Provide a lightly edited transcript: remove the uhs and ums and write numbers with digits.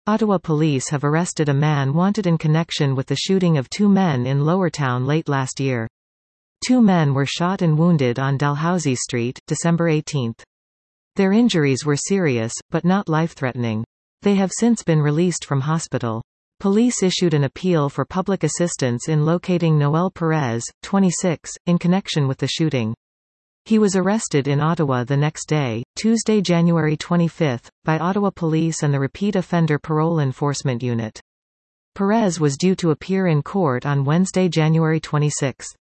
Ottawa police have arrested a man wanted in connection with the shooting of two men in Lowertown late last year. Two men were shot and wounded on Dalhousie Street, December 18. Their injuries were serious, but not life-threatening. They have since been released from hospital. Police issued an appeal for public assistance in locating Noel Perez, 26, in connection with the shooting. He was arrested in Ottawa the next day, Tuesday, January 25, by Ottawa Police and the Repeat Offender Parole Enforcement Unit. Perez was due to appear in court on Wednesday, January 26.